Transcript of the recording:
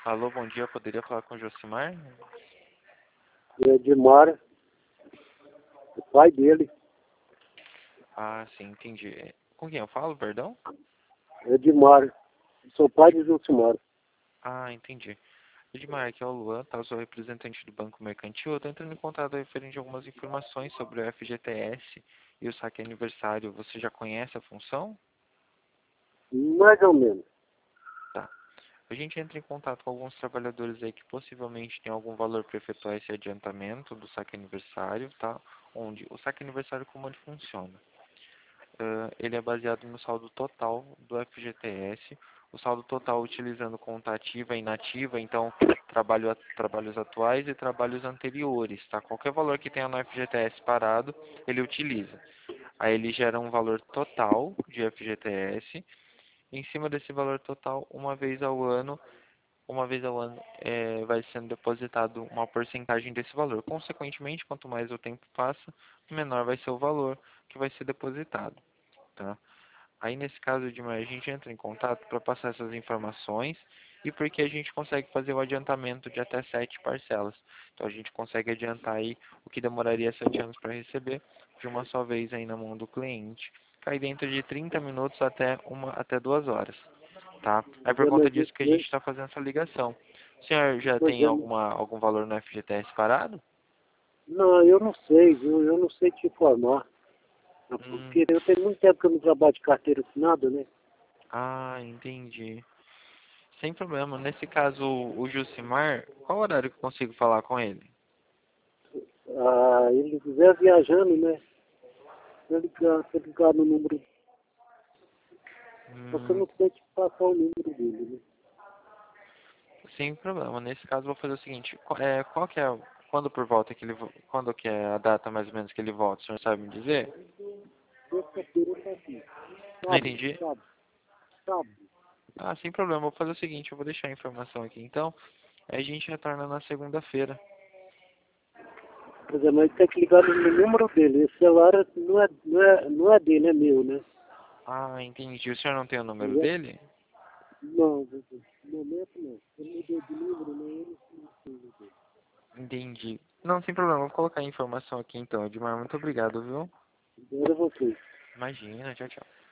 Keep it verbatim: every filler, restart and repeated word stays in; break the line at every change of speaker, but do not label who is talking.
Alô, bom dia. Eu poderia falar com o Josimar?
Edmar, o pai dele.
Ah, sim, entendi. Com quem eu falo, perdão?
Edmar, sou pai de Josimar.
Ah, entendi. Edmar, aqui é o Luan, tá? Eu sou representante do Banco Mercantil. Eu tô entrando em contato referente a algumas informações sobre o F G T S e o saque aniversário. Você já conhece a função?
Mais ou menos.
Tá. A gente entra em contato com alguns trabalhadores aí que possivelmente têm algum valor para efetuar esse adiantamento do saque aniversário, tá? Onde o saque aniversário, como ele funciona? Uh, ele é baseado no saldo total do F G T S, o saldo total utilizando conta ativa e inativa, então trabalho, trabalhos atuais e trabalhos anteriores, tá? Qualquer valor que tenha no F G T S parado, ele utiliza. Aí ele gera um valor total de F G T S, em cima desse valor total, uma vez ao ano, uma vez ao ano é, vai sendo depositado uma porcentagem desse valor. Consequentemente, quanto mais o tempo passa, menor vai ser o valor que vai ser depositado. Tá? Aí nesse caso de a gente entra em contato para passar essas informações e porque a gente consegue fazer o adiantamento de até sete parcelas. Então a gente consegue adiantar aí o que demoraria sete anos para receber de uma só vez aí na mão do cliente. Cai dentro de trinta minutos até uma até duas horas, tá? É por conta
Mas
disso que a gente está fazendo essa ligação. O senhor já
Pois
tem
é,
alguma algum valor no F G T S parado?
não, eu não sei, viu? Eu não sei te informar.
Hum,
Porque eu tenho muito tempo que eu não trabalho de carteira assinada, né?
ah, entendi. Sem problema. Nesse caso, o Jucimar, qual horário que eu consigo falar com ele?
Ah, ele estiver viajando, né? Se eu ligar, se eu ligar no número, só que eu
Hum,
não sei te passar o número dele, né?
sem problema. Nesse caso, eu vou fazer o seguinte. Qu- É, qual que é, quando por volta que ele, vo- quando que é a data mais ou menos que ele volta? O senhor sabe me dizer?
Sexta-feira tá aqui.
Não
Sábado,
entendi.
sábado, sábado.
Ah, sem problema. Eu vou fazer o seguinte. Eu vou deixar a informação aqui. Então, aí a gente retorna na segunda-feira.
Quer dizer, mas tem que ligar no, no número dele. Esse celular não é, não é, não é dele, é meu, né?
Ah, entendi. O senhor não tem o número
Entendeu?
dele?
Não, no momento não. Eu mudei de número, né? Eu não sei o dele.
Entendi. Não, sem problema. Eu vou colocar a informação aqui então. Edmar, muito obrigado, viu?
Agora você.
Imagina. Tchau, tchau.